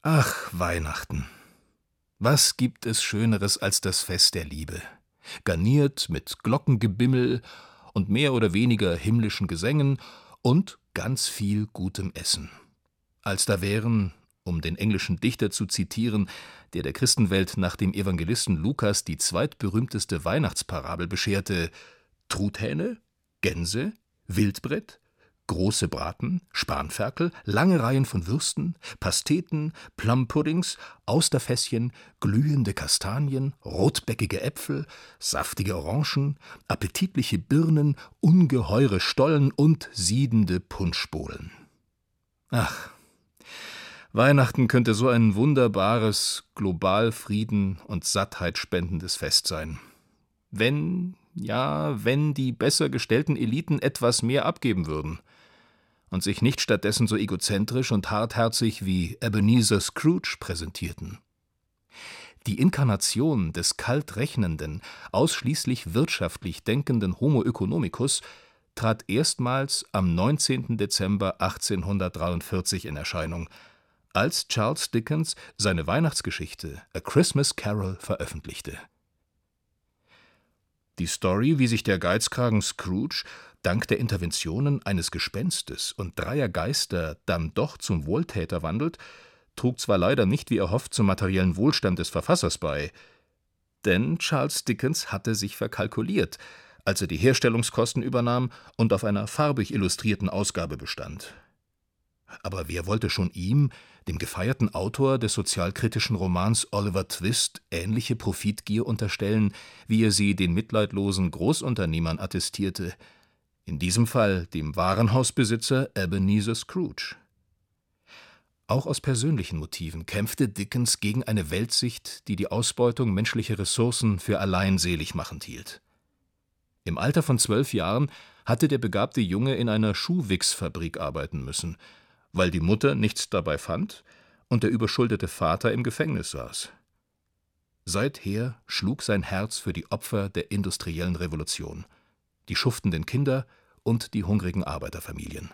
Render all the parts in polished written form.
Ach, Weihnachten. Was gibt es Schöneres als das Fest der Liebe? Garniert mit Glockengebimmel und mehr oder weniger himmlischen Gesängen und ganz viel gutem Essen. Als da wären, um den englischen Dichter zu zitieren, der Christenwelt nach dem Evangelisten Lukas die zweitberühmteste Weihnachtsparabel bescherte: Truthähne, Gänse, Wildbret, große Braten, Spanferkel, lange Reihen von Würsten, Pasteten, Plumpuddings, Austerfässchen, glühende Kastanien, rotbäckige Äpfel, saftige Orangen, appetitliche Birnen, ungeheure Stollen und siedende Punschbowlen. Ach, Weihnachten könnte so ein wunderbares, global Frieden und Sattheit spendendes Fest sein. Wenn die besser gestellten Eliten etwas mehr abgeben würden und sich nicht stattdessen so egozentrisch und hartherzig wie Ebenezer Scrooge präsentierten. Die Inkarnation des kalt rechnenden, ausschließlich wirtschaftlich denkenden Homo economicus trat erstmals am 19. Dezember 1843 in Erscheinung, als Charles Dickens seine Weihnachtsgeschichte A Christmas Carol veröffentlichte. Die Story, wie sich der Geizkragen Scrooge dank der Interventionen eines Gespenstes und 3 Geister dann doch zum Wohltäter wandelt, trug zwar leider nicht wie erhofft zum materiellen Wohlstand des Verfassers bei, denn Charles Dickens hatte sich verkalkuliert, als er die Herstellungskosten übernahm und auf einer farbig illustrierten Ausgabe bestand. Aber wer wollte schon ihm, dem gefeierten Autor des sozialkritischen Romans Oliver Twist, ähnliche Profitgier unterstellen, wie er sie den mitleidlosen Großunternehmern attestierte, in diesem Fall dem Warenhausbesitzer Ebenezer Scrooge. Auch aus persönlichen Motiven kämpfte Dickens gegen eine Weltsicht, die die Ausbeutung menschlicher Ressourcen für allein seligmachend hielt. Im Alter von 12 Jahren hatte der begabte Junge in einer Schuhwichsfabrik arbeiten müssen, weil die Mutter nichts dabei fand und der überschuldete Vater im Gefängnis saß. Seither schlug sein Herz für die Opfer der industriellen Revolution, die schuftenden Kinder und die hungrigen Arbeiterfamilien.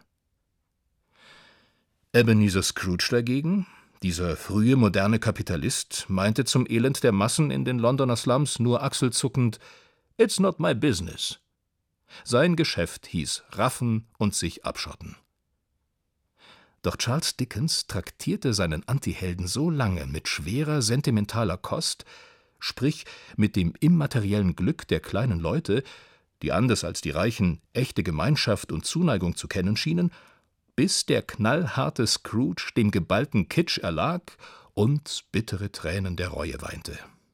Ebenezer Scrooge dagegen, dieser frühe moderne Kapitalist, meinte zum Elend der Massen in den Londoner Slums nur achselzuckend: »It's not my business.« Sein Geschäft hieß raffen und sich abschotten. Doch Charles Dickens traktierte seinen Antihelden so lange mit schwerer, sentimentaler Kost, sprich mit dem immateriellen Glück der kleinen Leute, die anders als die Reichen echte Gemeinschaft und Zuneigung zu kennen schienen, bis der knallharte Scrooge dem geballten Kitsch erlag und bittere Tränen der Reue weinte.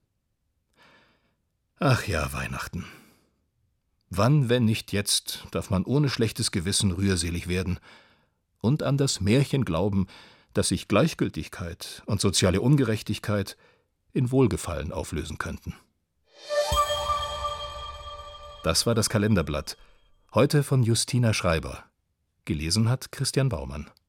Ach ja, Weihnachten. Wann, wenn nicht jetzt, darf man ohne schlechtes Gewissen rührselig werden und an das Märchen glauben, dass sich Gleichgültigkeit und soziale Ungerechtigkeit in Wohlgefallen auflösen könnten. Das war das Kalenderblatt, heute von Justina Schreiber. Gelesen hat Christian Baumann.